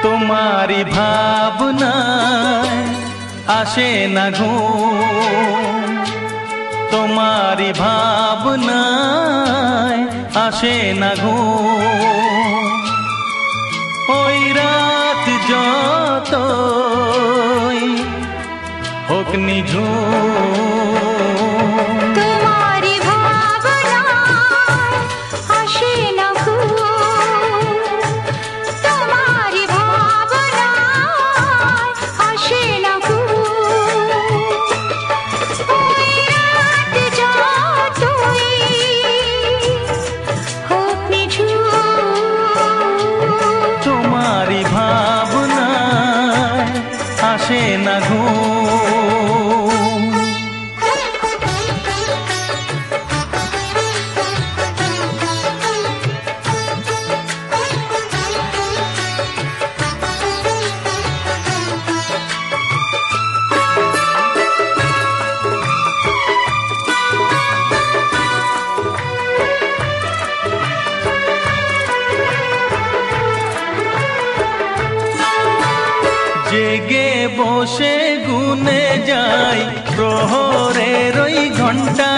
তোমারি ভাবনায় আসে না ঘুম, তোমারি ভাবনায় আসে না ঘুম। ওই রাত যতই হোক নিঝুম, আসে না ঘুম। জেগে বসে গুনে যাই প্রহরের ওই ঘন্টা,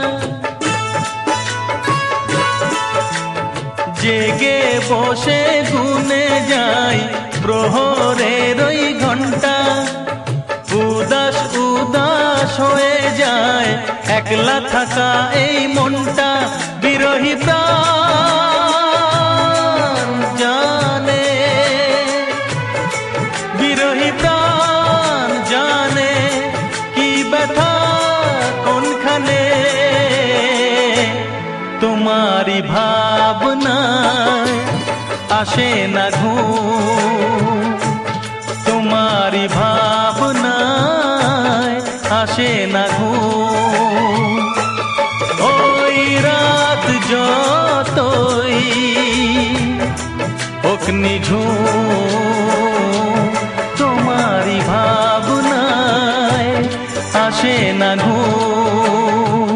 জেগে বসে গুনে যাই প্রহরের ওই ঘন্টা। উদাস উদাস হয়ে যায় একলা থাকা এই মনটা, বিরহী প্রাণ জানে, বিরহী প্রাণ জানে কি ব্যথা কোনখানে। তোমারি ভাবনায় আসে না ঘুম, তোমারি ভাবনায় আসে না ঘুম। ওই রাত যতই হোক নিঝুম, তোমারি ভাবনায় আসে না ঘুম।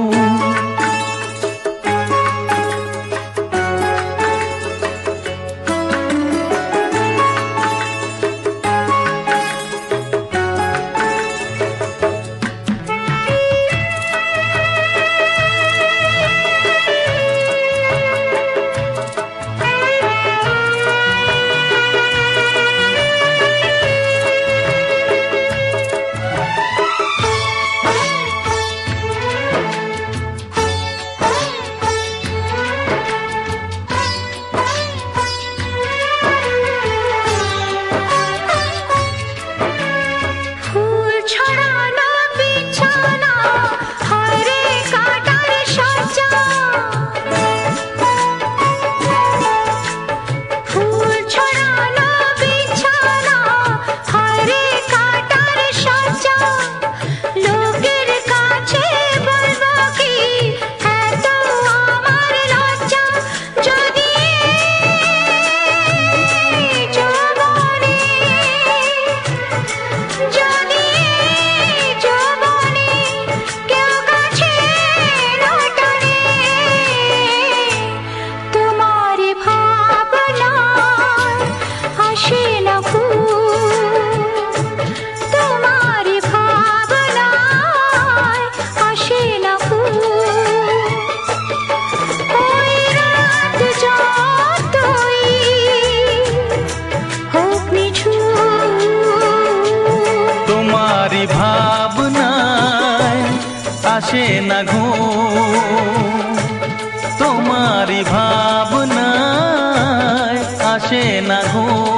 তোমারি ভাবনায় আসে না ঘুম, তোমারি ভাবনায় আসে না ঘুম।